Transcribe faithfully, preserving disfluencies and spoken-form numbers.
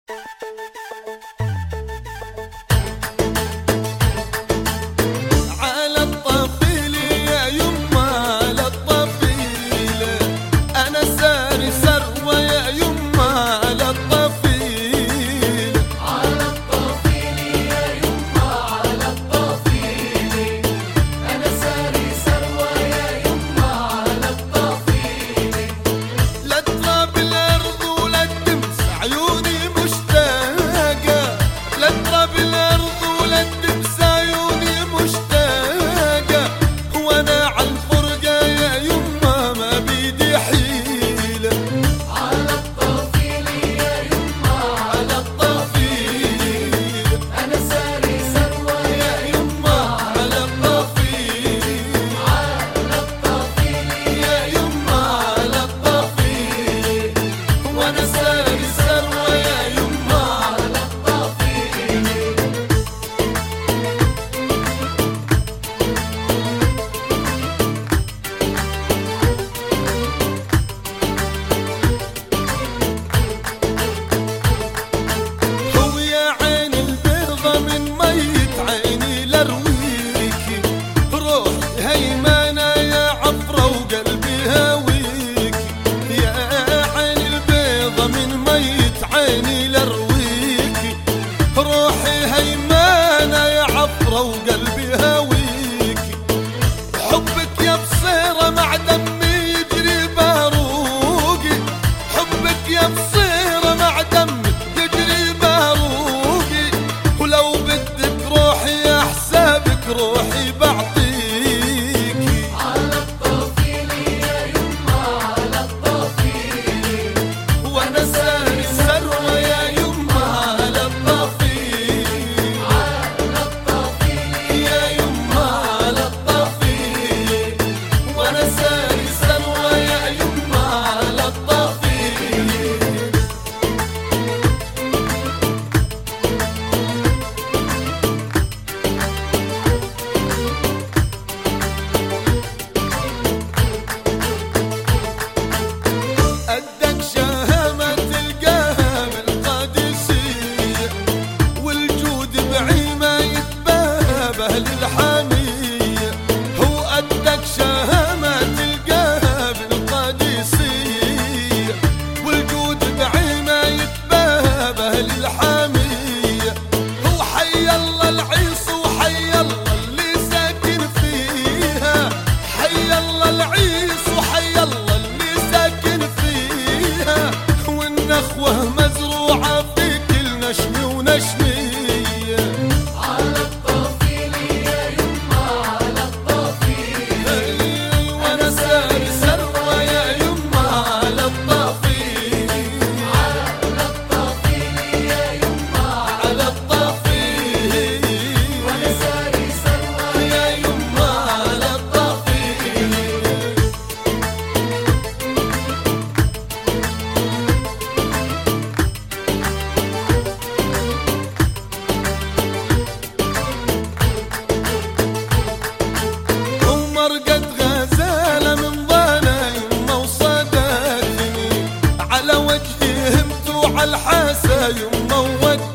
عيني لرويكي، روحي هيمانة يا عفرة وقلبي هاويكي. حبك يا بصيرة مع دمي يجري باروقي، حبك يا بصيرة مع دمي يجري باروقي. ولو بدك روحي يا حسابك روحي بعطيكي. على الطفيلي يا يما على الطفيلي، وانا ساري سروة يا يما على الطفيلي. على الطفيلي يا يما على الطفيلي، وانا ساري سروة يا يما على الطفيلي. قدك شهامة تلقاها بالقادسية، والجود بعيمة يتباهى بأهل الحامية. هو قدك شهامة تلقاها بالقادسية، والجود بعيمة يتباهى بأهل الحامية. هو حي الله العيص وحي الله اللي ساكن فيها، حي الله العيص وحي الله اللي ساكن فيها. والنخوة مزروعة في كل نشم ونشمية. على الطفيلي يا يما على الطفيلي، وانا ساري سروة يا يما على الطفيلي. على الطفيلي يا يما على الطفيلي، وانا ساري سروة يا يما على الطفيلي. ومرقد غزالة من ضانا يما وصدتني، على وجهي همت وعلى الحاسة يما ودتني.